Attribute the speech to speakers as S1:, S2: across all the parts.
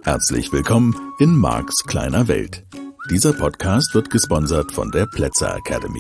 S1: Herzlich willkommen in Marks kleiner Welt. Dieser Podcast wird gesponsert von der Plätzer Academy.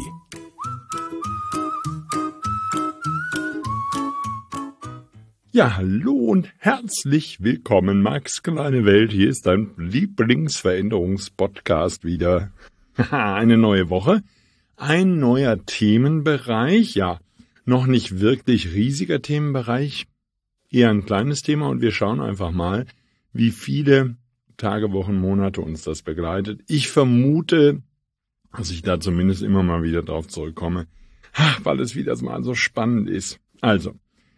S2: Ja, hallo und herzlich willkommen, Marks kleine Welt. Hier ist dein Lieblingsveränderungspodcast wieder. Eine neue Woche, ein neuer Themenbereich, ja, noch nicht wirklich riesiger Themenbereich, eher ein kleines Thema und wir schauen einfach mal, wie viele Tage, Wochen, Monate uns das begleitet. Ich vermute, dass ich da zumindest immer mal wieder drauf zurückkomme, weil es wieder mal so spannend ist. Also,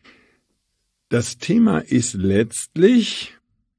S2: das Thema ist letztlich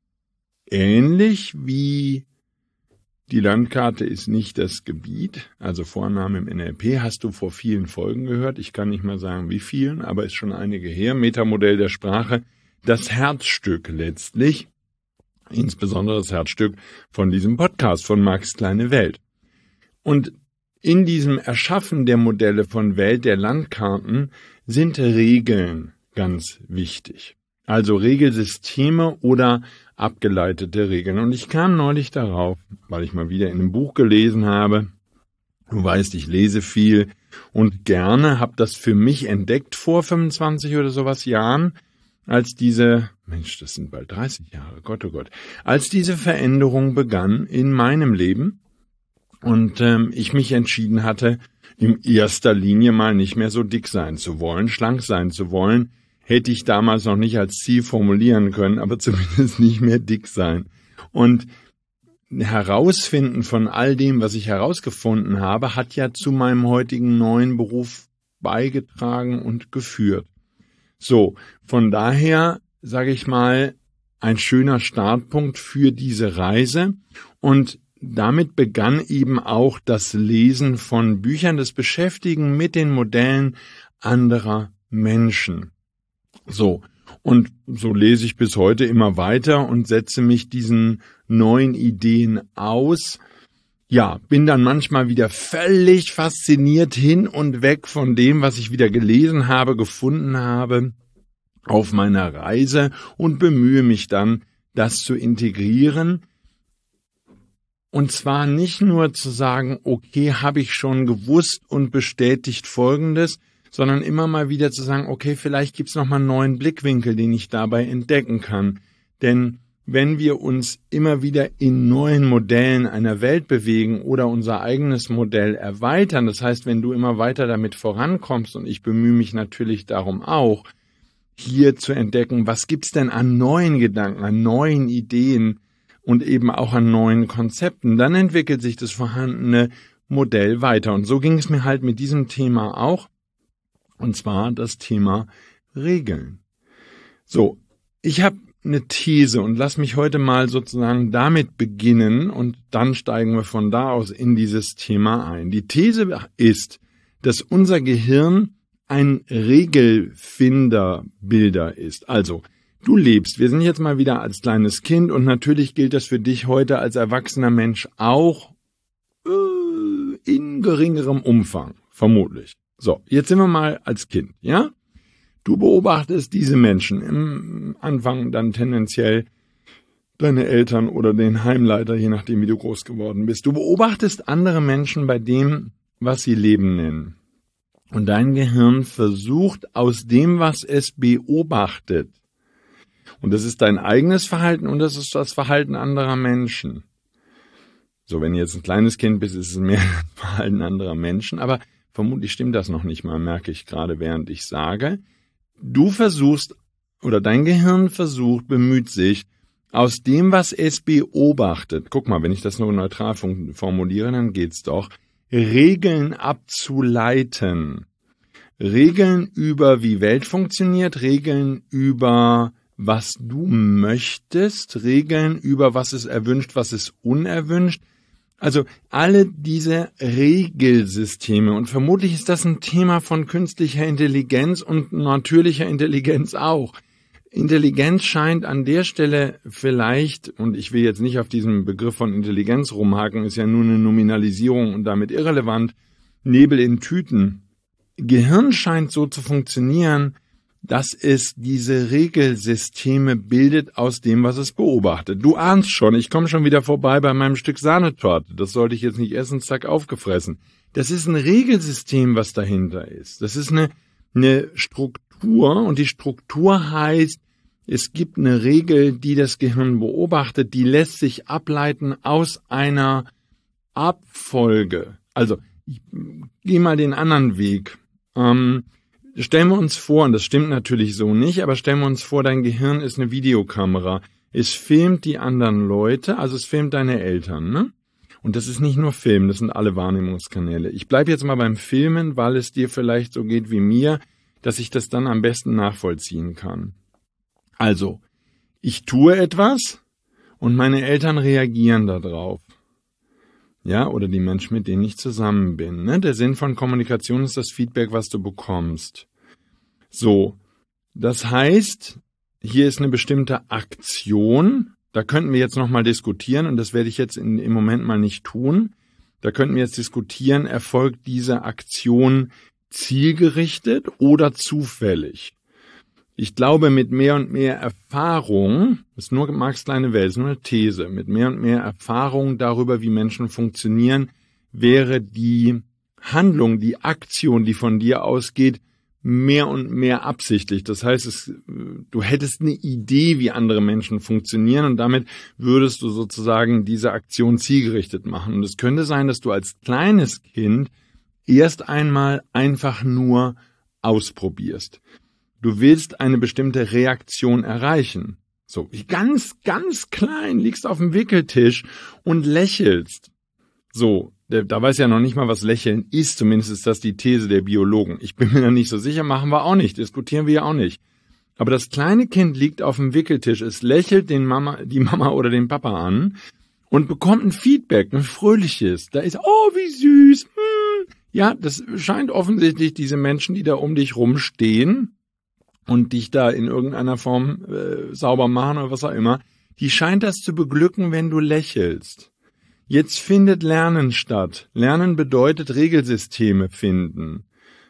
S2: ähnlich wie die Landkarte ist nicht das Gebiet, also Vorname im NLP, hast du vor vielen Folgen gehört. Ich kann nicht mal sagen, wie vielen, aber ist schon einige her. Metamodell der Sprache, das Herzstück letztlich, insbesondere das Herzstück von diesem Podcast von Marks kleine Welt. Und in diesem Erschaffen der Modelle von Welt der Landkarten sind Regeln ganz wichtig. Also Regelsysteme oder abgeleitete Regeln. Und ich kam neulich darauf, weil ich mal wieder in einem Buch gelesen habe. Du weißt, ich lese viel und gerne, habe das für mich entdeckt vor 25 oder sowas Jahren, als diese, Mensch, das sind bald 30 Jahre, Gott, oh Gott, als diese Veränderung begann in meinem Leben und ich mich entschieden hatte, in erster Linie mal nicht mehr so dick sein zu wollen, schlank sein zu wollen, hätte ich damals noch nicht als Ziel formulieren können, aber zumindest nicht mehr dick sein. Und herausfinden von all dem, was ich herausgefunden habe, hat ja zu meinem heutigen neuen Beruf beigetragen und geführt. So, von daher, sage ich mal, ein schöner Startpunkt für diese Reise und damit begann eben auch das Lesen von Büchern, das Beschäftigen mit den Modellen anderer Menschen. So, und so lese ich bis heute immer weiter und setze mich diesen neuen Ideen aus. Ja, bin dann manchmal wieder völlig fasziniert hin und weg von dem, was ich wieder gelesen habe, gefunden habe auf meiner Reise und bemühe mich dann, das zu integrieren. Und zwar nicht nur zu sagen, okay, habe ich schon gewusst und bestätigt Folgendes, sondern immer mal wieder zu sagen, okay, vielleicht gibt's noch mal einen neuen Blickwinkel, den ich dabei entdecken kann. Denn wenn wir uns immer wieder in neuen Modellen einer Welt bewegen oder unser eigenes Modell erweitern, das heißt, wenn du immer weiter damit vorankommst, und ich bemühe mich natürlich darum auch, hier zu entdecken, was gibt's denn an neuen Gedanken, an neuen Ideen und eben auch an neuen Konzepten, dann entwickelt sich das vorhandene Modell weiter. Und so ging es mir halt mit diesem Thema auch. Und zwar das Thema Regeln. So, ich habe eine These und lass mich heute mal sozusagen damit beginnen und dann steigen wir von da aus in dieses Thema ein. Die These ist, dass unser Gehirn ein Regelfinderbilder ist. Also, du lebst, wir sind jetzt mal wieder als kleines Kind und natürlich gilt das für dich heute als erwachsener Mensch auch in geringerem Umfang, vermutlich. So, jetzt sind wir mal als Kind, ja? Du beobachtest diese Menschen, im Anfang dann tendenziell deine Eltern oder den Heimleiter, je nachdem wie du groß geworden bist. Du beobachtest andere Menschen bei dem, was sie Leben nennen. Und dein Gehirn versucht aus dem, was es beobachtet, und das ist dein eigenes Verhalten und das ist das Verhalten anderer Menschen. So, wenn du jetzt ein kleines Kind bist, ist es mehr das Verhalten anderer Menschen, aber vermutlich stimmt das noch nicht mal, merke ich gerade, während ich sage. Du versuchst, oder dein Gehirn versucht, bemüht sich, aus dem, was es beobachtet, guck mal, wenn ich das nur neutral formuliere, dann geht's doch, Regeln abzuleiten. Regeln über, wie Welt funktioniert, Regeln über, was du möchtest, Regeln über, was ist erwünscht, was ist unerwünscht. Also alle diese Regelsysteme, und vermutlich ist das ein Thema von künstlicher Intelligenz und natürlicher Intelligenz auch. Intelligenz scheint an der Stelle vielleicht, und ich will jetzt nicht auf diesem Begriff von Intelligenz rumhaken, ist ja nur eine Nominalisierung und damit irrelevant, Nebel in Tüten. Gehirn scheint so zu funktionieren, dass es diese Regelsysteme bildet aus dem, was es beobachtet. Du ahnst schon, ich komme schon wieder vorbei bei meinem Stück Sahnetorte. Das sollte ich jetzt nicht essen, zack, aufgefressen. Das ist ein Regelsystem, was dahinter ist. Das ist eine Struktur, und die Struktur heißt, es gibt eine Regel, die das Gehirn beobachtet, die lässt sich ableiten aus einer Abfolge. Also, ich gehe mal den anderen Weg. Stellen wir uns vor, und das stimmt natürlich so nicht, aber stellen wir uns vor, dein Gehirn ist eine Videokamera. Es filmt die anderen Leute, also es filmt deine Eltern, ne? Und das ist nicht nur Filmen, das sind alle Wahrnehmungskanäle. Ich bleibe jetzt mal beim Filmen, weil es dir vielleicht so geht wie mir, dass ich das dann am besten nachvollziehen kann. Also, ich tue etwas und meine Eltern reagieren darauf. Ja, oder die Menschen, mit denen ich zusammen bin. Ne? Der Sinn von Kommunikation ist das Feedback, was du bekommst. So, das heißt, hier ist eine bestimmte Aktion. Da könnten wir jetzt nochmal diskutieren, und das werde ich jetzt im Moment mal nicht tun. Da könnten wir jetzt diskutieren, erfolgt diese Aktion zielgerichtet oder zufällig? Ich glaube, mit mehr und mehr Erfahrung, das ist nur Marx' kleine Welt, ist nur eine These, mit mehr und mehr Erfahrung darüber, wie Menschen funktionieren, wäre die Handlung, die Aktion, die von dir ausgeht, mehr und mehr absichtlich. Das heißt, du hättest eine Idee, wie andere Menschen funktionieren, und damit würdest du sozusagen diese Aktion zielgerichtet machen. Und es könnte sein, dass du als kleines Kind erst einmal einfach nur ausprobierst. Du willst eine bestimmte Reaktion erreichen. So, ganz, ganz klein, liegst auf dem Wickeltisch und lächelst. So, da weiß ja noch nicht mal, was Lächeln ist. Zumindest ist das die These der Biologen. Ich bin mir da nicht so sicher, machen wir auch nicht, diskutieren wir ja auch nicht. Aber das kleine Kind liegt auf dem Wickeltisch, es lächelt die Mama oder den Papa an und bekommt ein Feedback, ein fröhliches. Da ist, oh, wie süß. Ja, das scheint offensichtlich diese Menschen, die da um dich rumstehen und dich da in irgendeiner Form sauber machen oder was auch immer, die scheint das zu beglücken, wenn du lächelst. Jetzt findet Lernen statt. Lernen bedeutet Regelsysteme finden,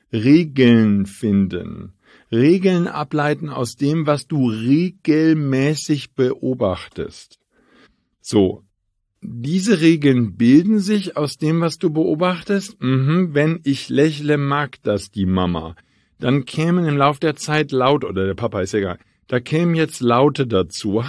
S2: Regeln finden, Regeln ableiten aus dem, was du regelmäßig beobachtest. So, diese Regeln bilden sich aus dem, was du beobachtest. Wenn ich lächle, mag das die Mama. Dann kämen im Lauf der Zeit Laute, oder der Papa, ist egal, da kämen jetzt Laute dazu.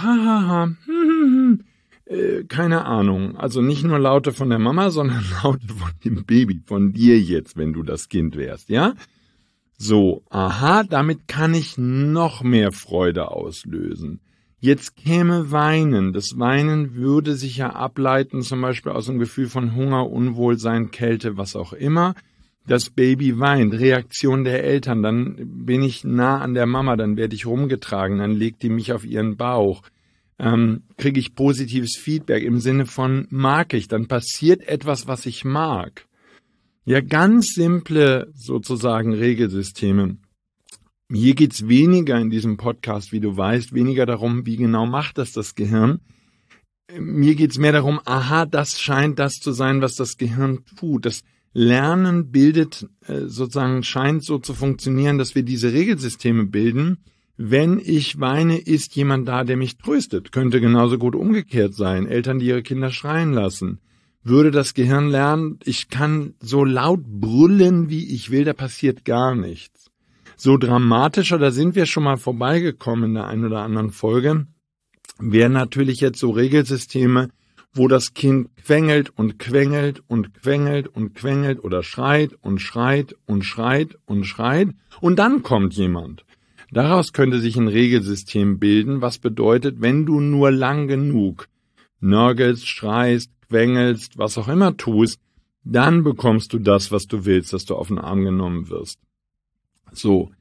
S2: Keine Ahnung. Also nicht nur Laute von der Mama, sondern Laute von dem Baby, von dir jetzt, wenn du das Kind wärst, ja? So, damit kann ich noch mehr Freude auslösen. Jetzt käme Weinen. Das Weinen würde sich ja ableiten, zum Beispiel aus einem Gefühl von Hunger, Unwohlsein, Kälte, was auch immer. Das Baby weint, Reaktion der Eltern, dann bin ich nah an der Mama, dann werde ich rumgetragen, dann legt die mich auf ihren Bauch, kriege ich positives Feedback im Sinne von mag ich, dann passiert etwas, was ich mag. Ja, ganz simple sozusagen Regelsysteme. Hier geht's weniger in diesem Podcast, wie du weißt, weniger darum, wie genau macht das Gehirn. Mir geht's mehr darum, das scheint das zu sein, was das Gehirn tut. Das Lernen bildet sozusagen, scheint so zu funktionieren, dass wir diese Regelsysteme bilden. Wenn ich weine, ist jemand da, der mich tröstet. Könnte genauso gut umgekehrt sein. Eltern, die ihre Kinder schreien lassen. Würde das Gehirn lernen, ich kann so laut brüllen, wie ich will, da passiert gar nichts. So dramatischer, da sind wir schon mal vorbeigekommen in der einen oder anderen Folge, wären natürlich jetzt so Regelsysteme, wo das Kind quengelt und quengelt und quengelt und quengelt oder schreit und schreit und schreit und schreit und dann kommt jemand. Daraus könnte sich ein Regelsystem bilden, was bedeutet, wenn du nur lang genug nörgelst, schreist, quengelst, was auch immer tust, dann bekommst du das, was du willst, dass du auf den Arm genommen wirst. So,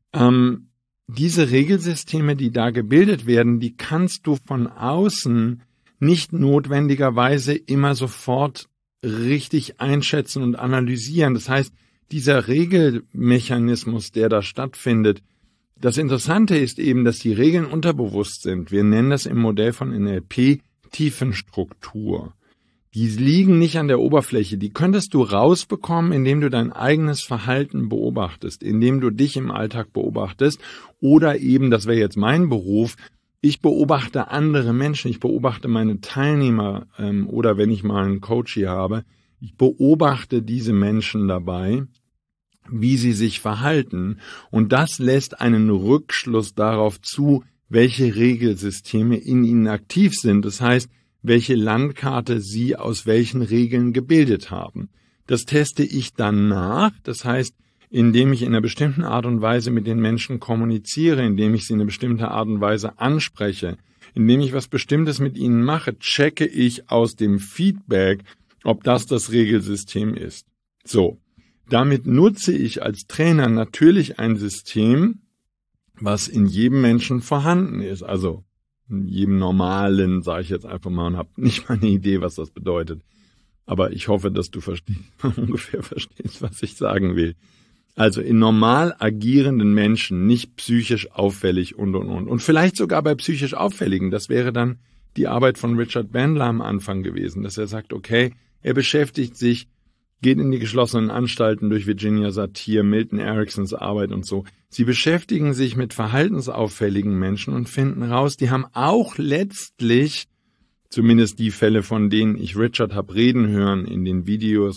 S2: diese Regelsysteme, die da gebildet werden, die kannst du von außen nicht notwendigerweise immer sofort richtig einschätzen und analysieren. Das heißt, dieser Regelmechanismus, der da stattfindet, das Interessante ist eben, dass die Regeln unterbewusst sind. Wir nennen das im Modell von NLP Tiefenstruktur. Die liegen nicht an der Oberfläche. Die könntest du rausbekommen, indem du dein eigenes Verhalten beobachtest, indem du dich im Alltag beobachtest oder eben, das wäre jetzt mein Beruf, ich beobachte andere Menschen, ich beobachte meine Teilnehmer oder wenn ich mal einen Coach hier habe, ich beobachte diese Menschen dabei, wie sie sich verhalten und das lässt einen Rückschluss darauf zu, welche Regelsysteme in ihnen aktiv sind. Das heißt, welche Landkarte sie aus welchen Regeln gebildet haben. Das teste ich dann nach, das heißt, indem ich in einer bestimmten Art und Weise mit den Menschen kommuniziere, indem ich sie in einer bestimmten Art und Weise anspreche, indem ich was Bestimmtes mit ihnen mache, checke ich aus dem Feedback, ob das Regelsystem ist. So, damit nutze ich als Trainer natürlich ein System, was in jedem Menschen vorhanden ist, also in jedem Normalen, sage ich jetzt einfach mal, und habe nicht mal eine Idee, was das bedeutet. Aber ich hoffe, dass du ungefähr verstehst, was ich sagen will. Also in normal agierenden Menschen, nicht psychisch auffällig und. Und vielleicht sogar bei psychisch Auffälligen. Das wäre dann die Arbeit von Richard Bandler am Anfang gewesen, dass er sagt, okay, er beschäftigt sich, geht in die geschlossenen Anstalten durch Virginia Satir, Milton Ericksons Arbeit und so. Sie beschäftigen sich mit verhaltensauffälligen Menschen und finden raus, die haben auch letztlich, zumindest die Fälle, von denen ich Richard habe reden hören in den Videos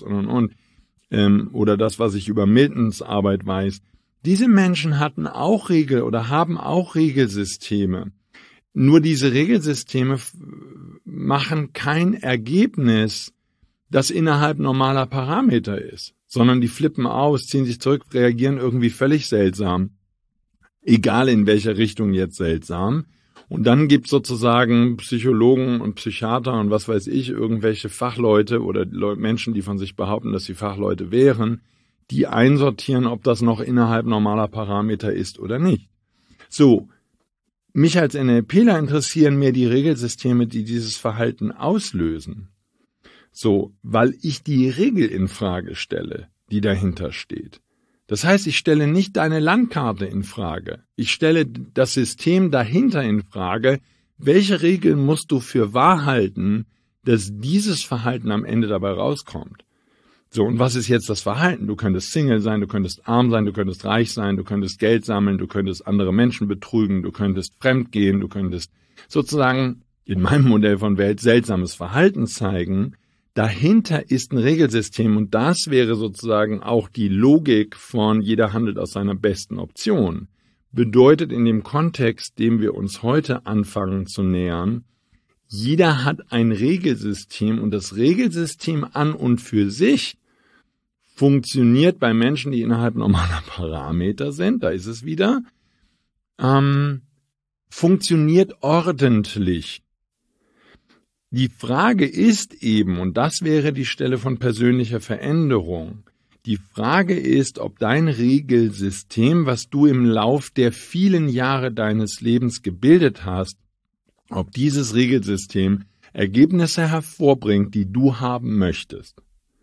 S2: oder das, was ich über Miltons Arbeit weiß, diese Menschen hatten auch haben auch Regelsysteme. Nur diese Regelsysteme machen kein Ergebnis, das innerhalb normaler Parameter ist, sondern die flippen aus, ziehen sich zurück, reagieren irgendwie völlig seltsam, egal in welcher Richtung jetzt seltsam. Und dann gibt's sozusagen Psychologen und Psychiater und was weiß ich, irgendwelche Fachleute oder Menschen, die von sich behaupten, dass sie Fachleute wären, die einsortieren, ob das noch innerhalb normaler Parameter ist oder nicht. So, mich als NLPler interessieren mehr die Regelsysteme, die dieses Verhalten auslösen. So, weil ich die Regel in Frage stelle, die dahinter steht. Das heißt, ich stelle nicht deine Landkarte in Frage. Ich stelle das System dahinter in Frage. Welche Regeln musst du für wahr halten, dass dieses Verhalten am Ende dabei rauskommt? So, und was ist jetzt das Verhalten? Du könntest Single sein, du könntest arm sein, du könntest reich sein, du könntest Geld sammeln, du könntest andere Menschen betrügen, du könntest fremdgehen, du könntest sozusagen in meinem Modell von Welt seltsames Verhalten zeigen. Dahinter ist ein Regelsystem und das wäre sozusagen auch die Logik von jeder handelt aus seiner besten Option. Bedeutet in dem Kontext, dem wir uns heute anfangen zu nähern, jeder hat ein Regelsystem und das Regelsystem an und für sich funktioniert bei Menschen, die innerhalb normaler Parameter sind, da ist es wieder, funktioniert ordentlich. Die Frage ist eben, und das wäre die Stelle von persönlicher Veränderung, die Frage ist, ob dein Regelsystem, was du im Lauf der vielen Jahre deines Lebens gebildet hast, ob dieses Regelsystem Ergebnisse hervorbringt, die du haben möchtest.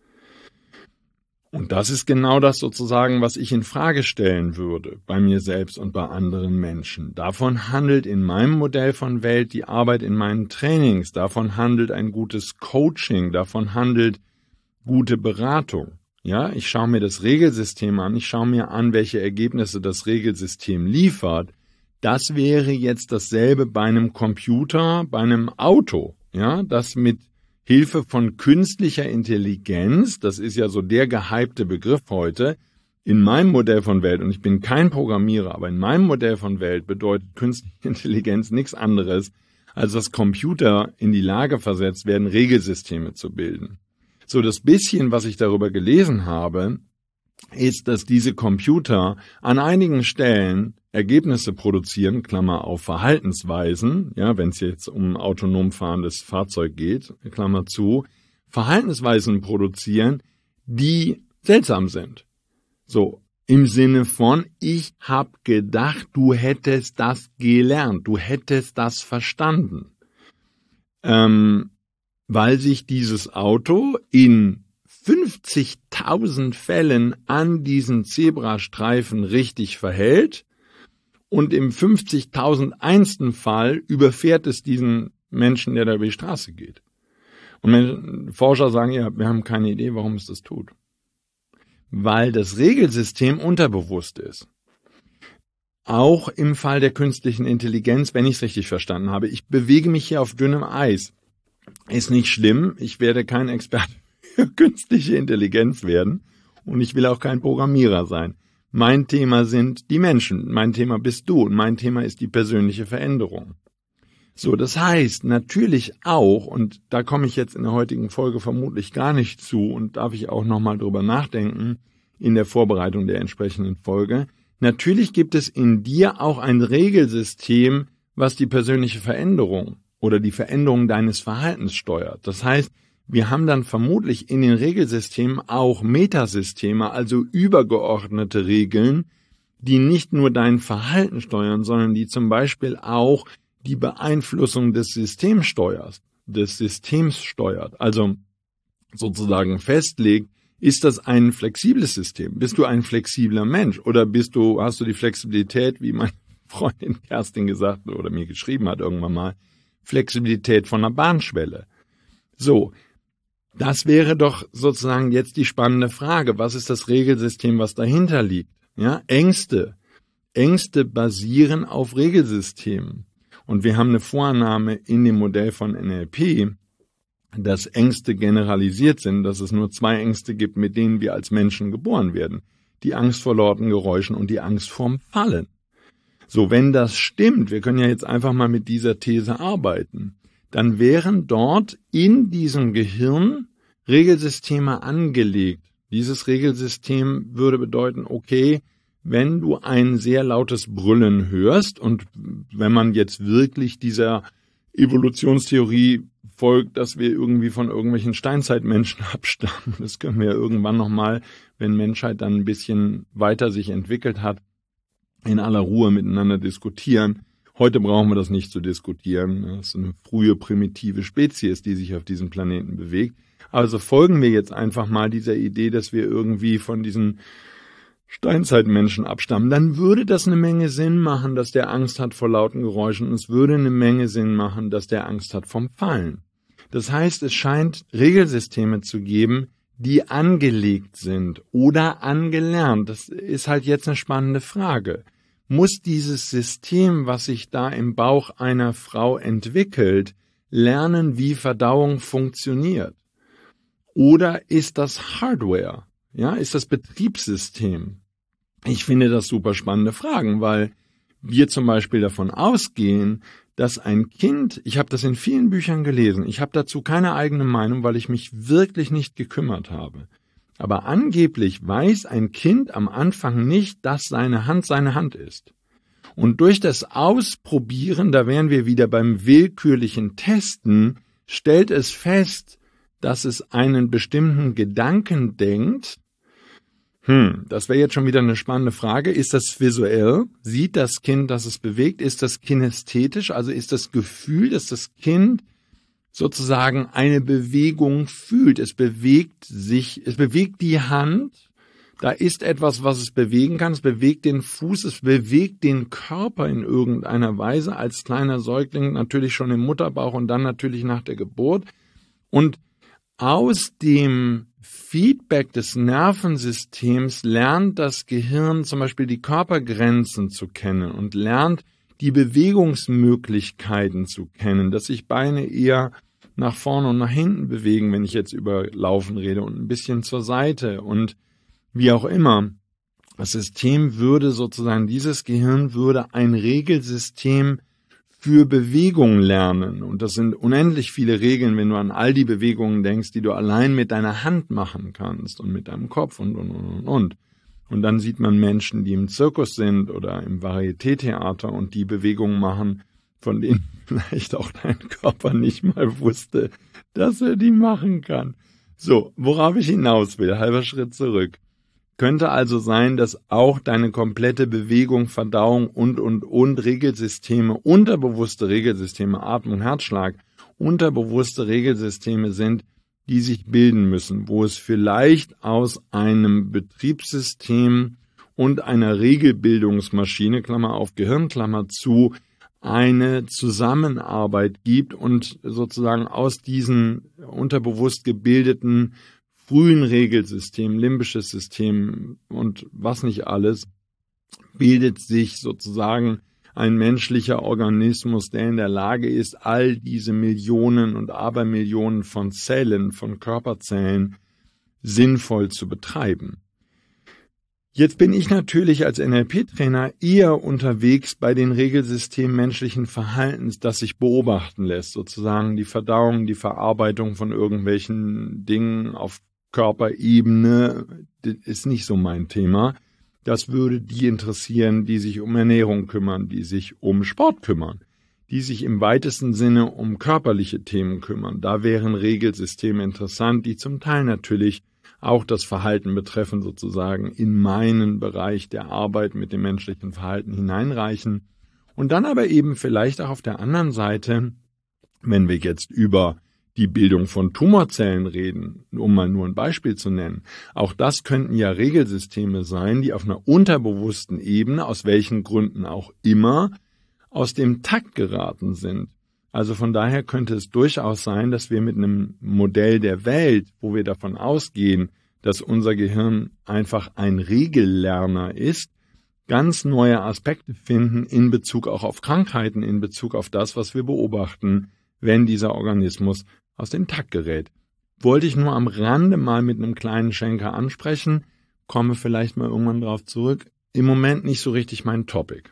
S2: Und das ist genau das sozusagen, was ich in Frage stellen würde, bei mir selbst und bei anderen Menschen. Davon handelt in meinem Modell von Welt die Arbeit in meinen Trainings, davon handelt ein gutes Coaching, davon handelt gute Beratung. Ja, ich schaue mir das Regelsystem an, ich schaue mir an, welche Ergebnisse das Regelsystem liefert. Das wäre jetzt dasselbe bei einem Computer, bei einem Auto, ja, das mit Hilfe von künstlicher Intelligenz, das ist ja so der gehypte Begriff heute, in meinem Modell von Welt, und ich bin kein Programmierer, aber in meinem Modell von Welt bedeutet künstliche Intelligenz nichts anderes, als dass Computer in die Lage versetzt werden, Regelsysteme zu bilden. So, das bisschen, was ich darüber gelesen habe, ist, dass diese Computer an einigen Stellen Ergebnisse produzieren, Klammer auf Verhaltensweisen, ja, wenn es jetzt um autonom fahrendes Fahrzeug geht, Klammer zu, Verhaltensweisen produzieren, die seltsam sind. So, im Sinne von, ich habe gedacht, du hättest das gelernt, du hättest das verstanden. Weil sich dieses Auto in 50.000 Fällen an diesen Zebrastreifen richtig verhält und im 50.001. Fall überfährt es diesen Menschen, der da über die Straße geht. Und Forscher sagen ja, wir haben keine Idee, warum es das tut. Weil das Regelsystem unterbewusst ist. Auch im Fall der künstlichen Intelligenz, wenn ich es richtig verstanden habe. Ich bewege mich hier auf dünnem Eis. Ist nicht schlimm, ich werde kein Experte für künstliche Intelligenz werden und ich will auch kein Programmierer sein. Mein Thema sind die Menschen, mein Thema bist du und mein Thema ist die persönliche Veränderung. So, das heißt natürlich auch, und da komme ich jetzt in der heutigen Folge vermutlich gar nicht zu und darf ich auch nochmal drüber nachdenken in der Vorbereitung der entsprechenden Folge, natürlich gibt es in dir auch ein Regelsystem, was die persönliche Veränderung oder die Veränderung deines Verhaltens steuert. Das heißt, wir haben dann vermutlich in den Regelsystemen auch Metasysteme, also übergeordnete Regeln, die nicht nur dein Verhalten steuern, sondern die zum Beispiel auch die Beeinflussung des Systems steuert. Also sozusagen festlegt, ist das ein flexibles System? Bist du ein flexibler Mensch? Oder hast du die Flexibilität, wie meine Freundin Kerstin gesagt oder mir geschrieben hat irgendwann mal, Flexibilität von einer Bahnschwelle? So, das wäre doch sozusagen jetzt die spannende Frage. Was ist das Regelsystem, was dahinter liegt? Ja, Ängste. Ängste basieren auf Regelsystemen. Und wir haben eine Vorannahme in dem Modell von NLP, dass Ängste generalisiert sind, dass es nur 2 Ängste gibt, mit denen wir als Menschen geboren werden. Die Angst vor lauten Geräuschen und die Angst vorm Fallen. So, wenn das stimmt, wir können ja jetzt einfach mal mit dieser These arbeiten, dann wären dort in diesem Gehirn Regelsysteme angelegt. Dieses Regelsystem würde bedeuten, okay, wenn du ein sehr lautes Brüllen hörst und wenn man jetzt wirklich dieser Evolutionstheorie folgt, dass wir irgendwie von irgendwelchen Steinzeitmenschen abstammen, das können wir ja irgendwann nochmal, wenn Menschheit dann ein bisschen weiter sich entwickelt hat, in aller Ruhe miteinander diskutieren. Heute brauchen wir das nicht zu diskutieren. Das ist eine frühe primitive Spezies, die sich auf diesem Planeten bewegt. Also folgen wir jetzt einfach mal dieser Idee, dass wir irgendwie von diesen Steinzeitmenschen abstammen. Dann würde das eine Menge Sinn machen, dass der Angst hat vor lauten Geräuschen. Und es würde eine Menge Sinn machen, dass der Angst hat vom Fallen. Das heißt, es scheint Regelsysteme zu geben, die angelegt sind oder angelernt. Das ist halt jetzt eine spannende Frage. Muss dieses System, was sich da im Bauch einer Frau entwickelt, lernen, wie Verdauung funktioniert? Oder ist das Hardware? Ja, ist das Betriebssystem? Ich finde das super spannende Fragen, weil wir zum Beispiel davon ausgehen, dass ein Kind, ich habe das in vielen Büchern gelesen, ich habe dazu keine eigene Meinung, weil ich mich wirklich nicht gekümmert habe. Aber angeblich weiß ein Kind am Anfang nicht, dass seine Hand ist. Und durch das Ausprobieren, da wären wir wieder beim willkürlichen Testen, stellt es fest, dass es einen bestimmten Gedanken denkt. Das wäre jetzt schon wieder eine spannende Frage. Ist das visuell? Sieht das Kind, dass es bewegt? Ist das kinästhetisch? Also ist das Gefühl, dass das Kind sozusagen eine Bewegung fühlt? Es bewegt die Hand. Da ist etwas, was es bewegen kann. Es bewegt den Fuß, es bewegt den Körper in irgendeiner Weise als kleiner Säugling, natürlich schon im Mutterbauch und dann natürlich nach der Geburt. Und aus dem Feedback des Nervensystems lernt das Gehirn zum Beispiel die Körpergrenzen zu kennen und lernt die Bewegungsmöglichkeiten zu kennen, dass sich Beine eher nach vorne und nach hinten bewegen, wenn ich jetzt über Laufen rede, und ein bisschen zur Seite und wie auch immer. Das System würde sozusagen, dieses Gehirn würde ein Regelsystem für Bewegung lernen. Und das sind unendlich viele Regeln, wenn du an all die Bewegungen denkst, die du allein mit deiner Hand machen kannst und mit deinem Kopf und. Und dann sieht man Menschen, die im Zirkus sind oder im Varieté-Theater und die Bewegungen machen, von denen vielleicht auch dein Körper nicht mal wusste, dass er die machen kann. So, worauf ich hinaus will, halber Schritt zurück. Könnte also sein, dass auch deine komplette Bewegung, Verdauung und Regelsysteme, unterbewusste Regelsysteme, Atmung, Herzschlag, unterbewusste Regelsysteme sind, die sich bilden müssen, wo es vielleicht aus einem Betriebssystem und einer Regelbildungsmaschine, Klammer auf Gehirn, Klammer zu, eine Zusammenarbeit gibt und sozusagen aus diesen unterbewusst gebildeten frühen Regelsystemen, limbisches System und was nicht alles, bildet sich sozusagen ein menschlicher Organismus, der in der Lage ist, all diese Millionen und Abermillionen von Zellen, von Körperzellen sinnvoll zu betreiben. Jetzt bin ich natürlich als NLP-Trainer eher unterwegs bei den Regelsystemen menschlichen Verhaltens, das sich beobachten lässt, sozusagen die Verdauung, die Verarbeitung von irgendwelchen Dingen auf Körperebene, das ist nicht so mein Thema. Das würde die interessieren, die sich um Ernährung kümmern, die sich um Sport kümmern, die sich im weitesten Sinne um körperliche Themen kümmern. Da wären Regelsysteme interessant, die zum Teil natürlich auch das Verhalten betreffen, sozusagen in meinen Bereich der Arbeit mit dem menschlichen Verhalten hineinreichen. Und dann aber eben vielleicht auch auf der anderen Seite, wenn wir jetzt über die Bildung von Tumorzellen reden, um mal nur ein Beispiel zu nennen, auch das könnten ja Regelsysteme sein, die auf einer unterbewussten Ebene, aus welchen Gründen auch immer, aus dem Takt geraten sind. Also von daher könnte es durchaus sein, dass wir mit einem Modell der Welt, wo wir davon ausgehen, dass unser Gehirn einfach ein Regellerner ist, ganz neue Aspekte finden in Bezug auch auf Krankheiten, in Bezug auf das, was wir beobachten, wenn dieser Organismus aus dem Takt gerät. Wollte ich nur am Rande mal mit einem kleinen Schenker ansprechen, komme vielleicht mal irgendwann drauf zurück. Im Moment nicht so richtig mein Topic.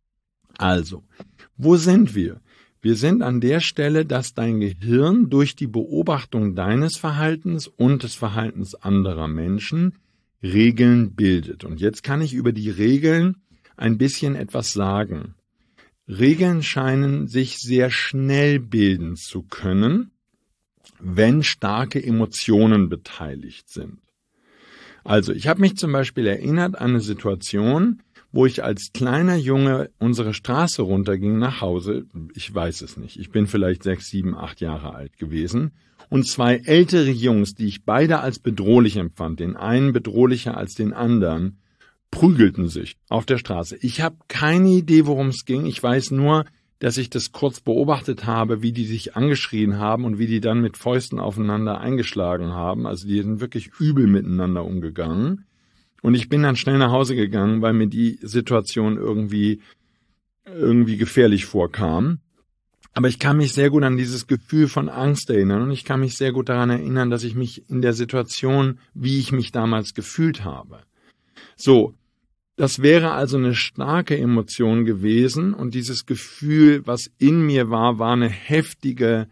S2: Also, wo sind wir? Wir sind an der Stelle, dass dein Gehirn durch die Beobachtung deines Verhaltens und des Verhaltens anderer Menschen Regeln bildet. Und jetzt kann ich über die Regeln ein bisschen etwas sagen. Regeln scheinen sich sehr schnell bilden zu können, wenn starke Emotionen beteiligt sind. Also, ich habe mich zum Beispiel erinnert an eine Situation, wo ich als kleiner Junge unsere Straße runterging nach Hause. Ich weiß es nicht. Ich bin vielleicht 6, 7, 8 Jahre alt gewesen. Und 2 ältere Jungs, die ich beide als bedrohlich empfand, den einen bedrohlicher als den anderen, prügelten sich auf der Straße. Ich habe keine Idee, worum es ging. Ich weiß nur, dass ich das kurz beobachtet habe, wie die sich angeschrien haben und wie die dann mit Fäusten aufeinander eingeschlagen haben. Also die sind wirklich übel miteinander umgegangen. Und ich bin dann schnell nach Hause gegangen, weil mir die Situation irgendwie gefährlich vorkam. Aber ich kann mich sehr gut an dieses Gefühl von Angst erinnern und ich kann mich sehr gut daran erinnern, dass ich mich in der Situation, wie ich mich damals gefühlt habe. So, das wäre also eine starke Emotion gewesen und dieses Gefühl, was in mir war eine heftige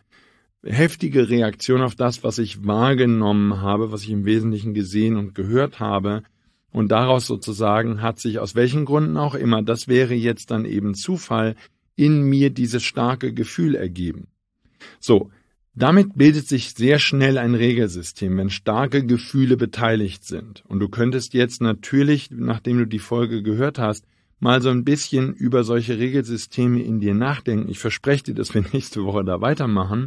S2: Reaktion auf das, was ich wahrgenommen habe, was ich im Wesentlichen gesehen und gehört habe. Und daraus sozusagen hat sich aus welchen Gründen auch immer, das wäre jetzt dann eben Zufall, in mir dieses starke Gefühl ergeben. So, damit bildet sich sehr schnell ein Regelsystem, wenn starke Gefühle beteiligt sind. Und du könntest jetzt natürlich, nachdem du die Folge gehört hast, mal so ein bisschen über solche Regelsysteme in dir nachdenken. Ich verspreche dir, dass wir nächste Woche da weitermachen.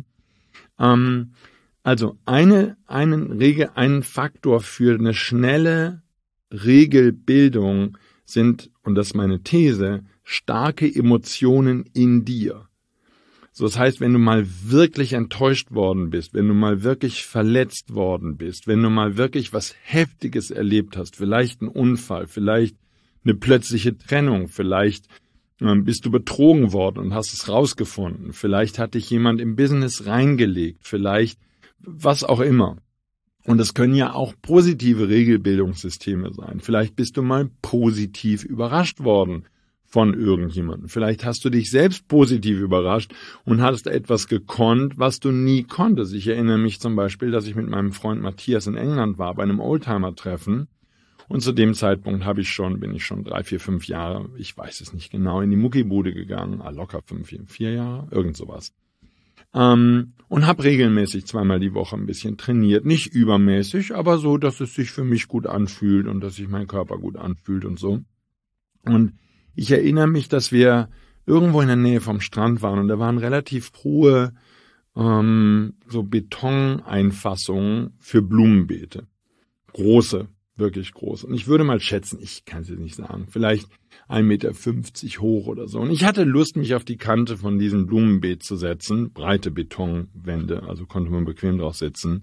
S2: Also einen Faktor für eine schnelle Regelbildung sind, und das ist meine These, starke Emotionen in dir. So, das heißt, wenn du mal wirklich enttäuscht worden bist, wenn du mal wirklich verletzt worden bist, wenn du mal wirklich was Heftiges erlebt hast, vielleicht ein Unfall, vielleicht eine plötzliche Trennung, vielleicht bist du betrogen worden und hast es rausgefunden, vielleicht hat dich jemand im Business reingelegt, vielleicht was auch immer. Und es können ja auch positive Regelbildungssysteme sein. Vielleicht bist du mal positiv überrascht worden von irgendjemandem. Vielleicht hast du dich selbst positiv überrascht und hast etwas gekonnt, was du nie konntest. Ich erinnere mich zum Beispiel, dass ich mit meinem Freund Matthias in England war, bei einem Oldtimer-Treffen. Und zu dem Zeitpunkt bin ich schon 3, 4, 5 Jahre, ich weiß es nicht genau, in die Muckibude gegangen. Locker 4 Jahre, irgend sowas. Und habe regelmäßig 2-mal die Woche ein bisschen trainiert. Nicht übermäßig, aber so, dass es sich für mich gut anfühlt und dass sich mein Körper gut anfühlt und so. Und ich erinnere mich, dass wir irgendwo in der Nähe vom Strand waren und da waren relativ hohe so Betoneinfassungen für Blumenbeete. Große, wirklich groß. Und ich würde mal schätzen, ich kann es jetzt nicht sagen, vielleicht 1,50 Meter hoch oder so. Und ich hatte Lust, mich auf die Kante von diesem Blumenbeet zu setzen. Breite Betonwände, also konnte man bequem drauf sitzen.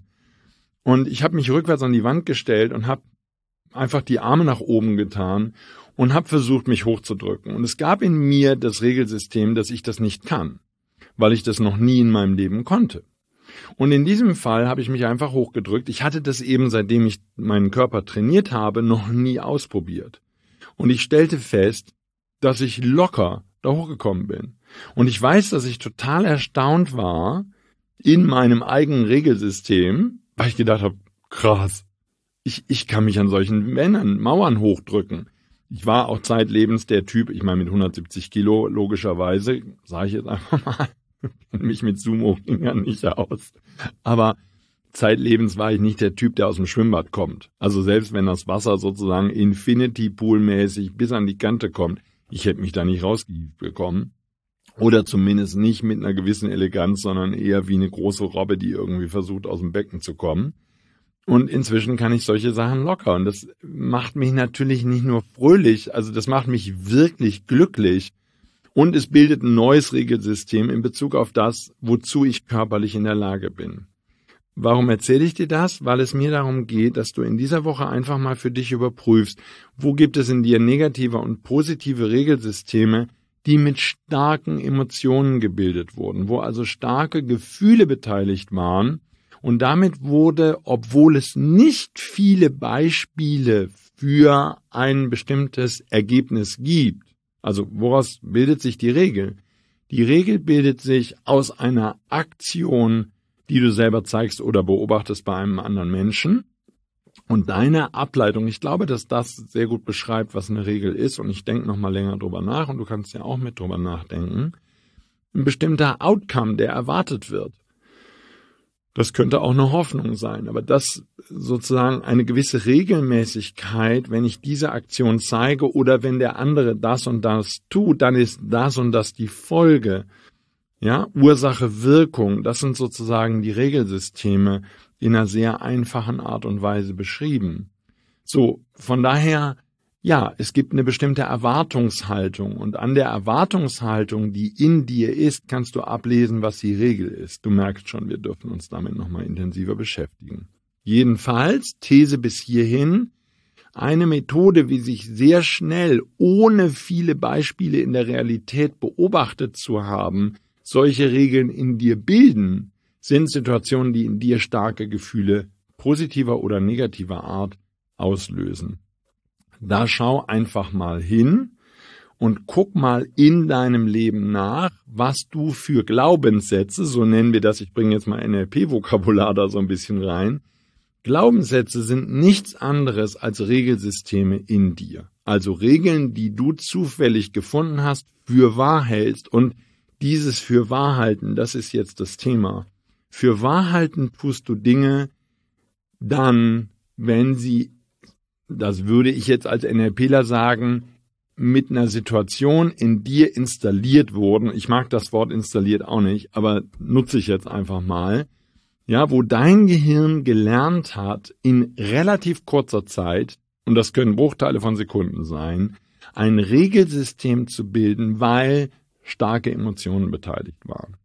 S2: Und ich habe mich rückwärts an die Wand gestellt und habe einfach die Arme nach oben getan und habe versucht, mich hochzudrücken. Und es gab in mir das Regelsystem, dass ich das nicht kann, weil ich das noch nie in meinem Leben konnte. Und in diesem Fall habe ich mich einfach hochgedrückt. Ich hatte das eben, seitdem ich meinen Körper trainiert habe, noch nie ausprobiert. Und ich stellte fest, dass ich locker da hochgekommen bin. Und ich weiß, dass ich total erstaunt war in meinem eigenen Regelsystem, weil ich gedacht habe, krass, ich kann mich an solchen Mauern hochdrücken. Ich war auch zeitlebens der Typ, ich meine mit 170 Kilo, logischerweise, sage ich jetzt einfach mal, kenne mich mit Sumo-Ringern nicht aus. Aber zeitlebens war ich nicht der Typ, der aus dem Schwimmbad kommt. Also selbst wenn das Wasser sozusagen Infinity-Pool-mäßig bis an die Kante kommt, ich hätte mich da nicht rausgehievt bekommen. Oder zumindest nicht mit einer gewissen Eleganz, sondern eher wie eine große Robbe, die irgendwie versucht, aus dem Becken zu kommen. Und inzwischen kann ich solche Sachen locker. Und das macht mich natürlich nicht nur fröhlich, also das macht mich wirklich glücklich. Und es bildet ein neues Regelsystem in Bezug auf das, wozu ich körperlich in der Lage bin. Warum erzähle ich dir das? Weil es mir darum geht, dass du in dieser Woche einfach mal für dich überprüfst, wo gibt es in dir negative und positive Regelsysteme, die mit starken Emotionen gebildet wurden, wo also starke Gefühle beteiligt waren. Und damit wurde, obwohl es nicht viele Beispiele für ein bestimmtes Ergebnis gibt, also woraus bildet sich die Regel? Die Regel bildet sich aus einer Aktion, die du selber zeigst oder beobachtest bei einem anderen Menschen. Und deine Ableitung, ich glaube, dass das sehr gut beschreibt, was eine Regel ist. Und ich denke noch mal länger drüber nach und du kannst ja auch mit drüber nachdenken. Ein bestimmter Outcome, der erwartet wird. Das könnte auch eine Hoffnung sein, aber das sozusagen eine gewisse Regelmäßigkeit, wenn ich diese Aktion zeige oder wenn der andere das und das tut, dann ist das und das die Folge. Ja, Ursache, Wirkung, das sind sozusagen die Regelsysteme in einer sehr einfachen Art und Weise beschrieben. So, von daher, ja, es gibt eine bestimmte Erwartungshaltung und an der Erwartungshaltung, die in dir ist, kannst du ablesen, was die Regel ist. Du merkst schon, wir dürfen uns damit nochmal intensiver beschäftigen. Jedenfalls, These bis hierhin, eine Methode, wie sich sehr schnell, ohne viele Beispiele in der Realität beobachtet zu haben, solche Regeln in dir bilden, sind Situationen, die in dir starke Gefühle positiver oder negativer Art auslösen. Da schau einfach mal hin und guck mal in deinem Leben nach, was du für Glaubenssätze, so nennen wir das, ich bringe jetzt mal NLP-Vokabular da so ein bisschen rein. Glaubenssätze sind nichts anderes als Regelsysteme in dir. Also Regeln, die du zufällig gefunden hast, für wahr hältst. Und dieses für wahr halten, das ist jetzt das Thema. Für wahr halten tust du Dinge dann, wenn sie, das würde ich jetzt als NLPler sagen, mit einer Situation in dir installiert wurden. Ich mag das Wort installiert auch nicht, aber nutze ich jetzt einfach mal. Ja, wo dein Gehirn gelernt hat, in relativ kurzer Zeit, und das können Bruchteile von Sekunden sein, ein Regelsystem zu bilden, weil starke Emotionen beteiligt waren.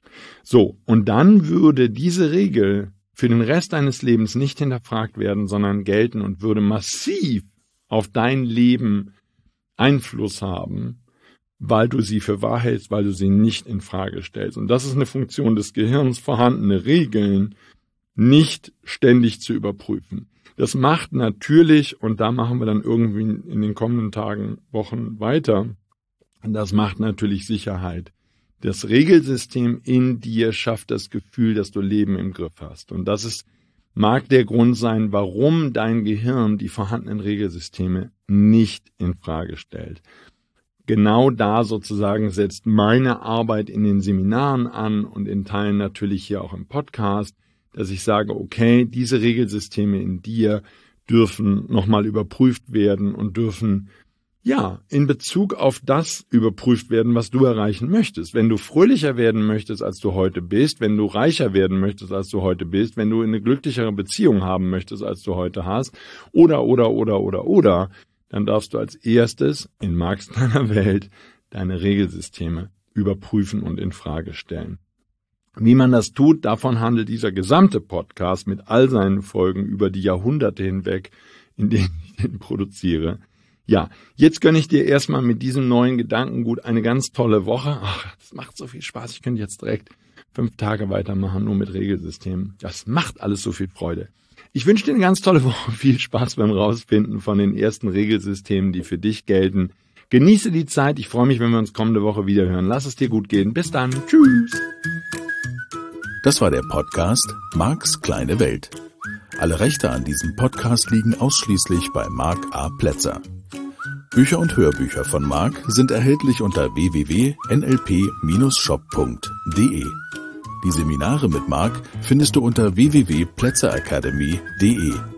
S2: So, und dann würde diese Regel für den Rest deines Lebens nicht hinterfragt werden, sondern gelten und würde massiv auf dein Leben Einfluss haben, weil du sie für wahr hältst, weil du sie nicht in Frage stellst. Und das ist eine Funktion des Gehirns, vorhandene Regeln nicht ständig zu überprüfen. Das macht natürlich, und da machen wir dann irgendwie in den kommenden Tagen, Wochen weiter, das macht natürlich Sicherheit. Das Regelsystem in dir schafft das Gefühl, dass du Leben im Griff hast. Und das mag der Grund sein, warum dein Gehirn die vorhandenen Regelsysteme nicht in Frage stellt. Genau da sozusagen setzt meine Arbeit in den Seminaren an und in Teilen natürlich hier auch im Podcast, dass ich sage, okay, diese Regelsysteme in dir dürfen nochmal überprüft werden und dürfen in Bezug auf das überprüft werden, was du erreichen möchtest. Wenn du fröhlicher werden möchtest, als du heute bist, wenn du reicher werden möchtest, als du heute bist, wenn du eine glücklichere Beziehung haben möchtest, als du heute hast, oder, dann darfst du als erstes in Marks kleiner Welt deine Regelsysteme überprüfen und in Frage stellen. Wie man das tut, davon handelt dieser gesamte Podcast mit all seinen Folgen über die Jahrhunderte hinweg, in denen ich den produziere. Ja, jetzt gönne ich dir erstmal mit diesem neuen Gedankengut eine ganz tolle Woche. Ach, das macht so viel Spaß. Ich könnte jetzt direkt 5 Tage weitermachen, nur mit Regelsystemen. Das macht alles so viel Freude. Ich wünsche dir eine ganz tolle Woche. Viel Spaß beim Rausfinden von den ersten Regelsystemen, die für dich gelten. Genieße die Zeit. Ich freue mich, wenn wir uns kommende Woche wieder hören. Lass es dir gut gehen. Bis dann. Tschüss.
S1: Das war der Podcast Marks kleine Welt. Alle Rechte an diesem Podcast liegen ausschließlich bei Mark A. Plätzer. Bücher und Hörbücher von Mark sind erhältlich unter www.nlp-shop.de. Die Seminare mit Mark findest du unter www.plätzeracademy.de.